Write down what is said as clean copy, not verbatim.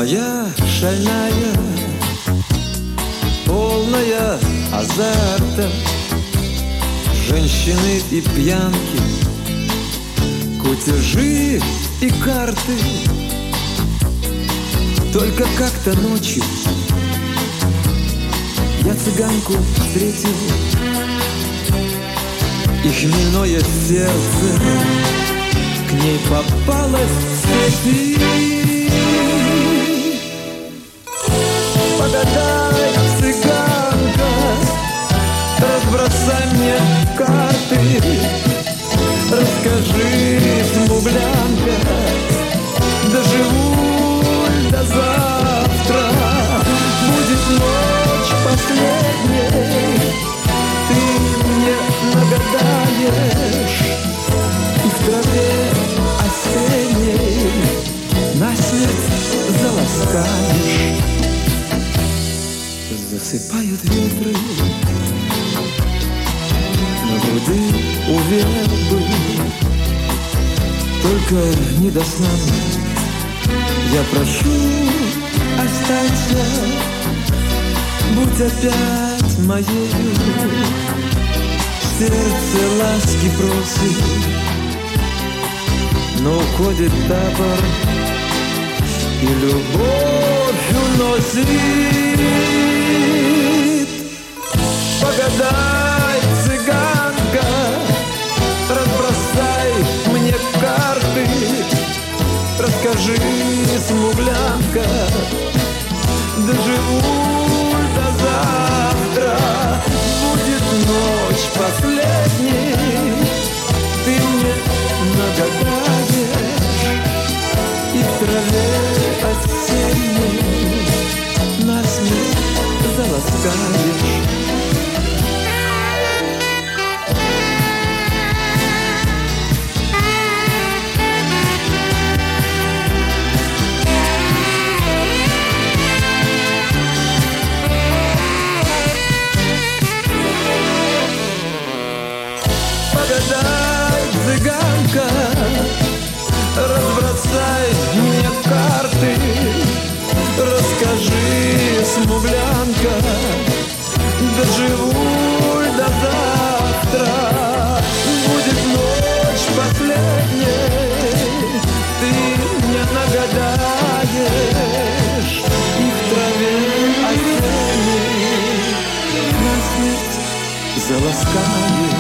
моя шальная, полная азарта, женщины и пьянки, кутежи и карты. Только как-то ночью я цыганку встретил, и хмельное сердце к ней попалось в цепи. Погадай, цыганка, разбросай мне карты, расскажи, смуглянка, доживу до завтра. Будет ночь последней, ты мне нагадаешь, и в траве осенней насмерть заласкаешь. Засыпают ветры на груди у вербы, только не до сна. Я прошу, останься, будь опять моей. Сердце ласки просит, но уходит табор, и любовь уносит. Погадай, цыганка, разбросай мне карты, расскажи, смуглянка, доживу до завтра. Будет ночь последней, ты мне нагадаешь, и в траве осенней насмерть заласкаешь. Погадай, цыганка, разбросай мне карты, расскажи, смуглянка, доживу до завтра. Будет ночь последней, ты мне нагадаешь, и в траве осенней насмерть заласкаешь.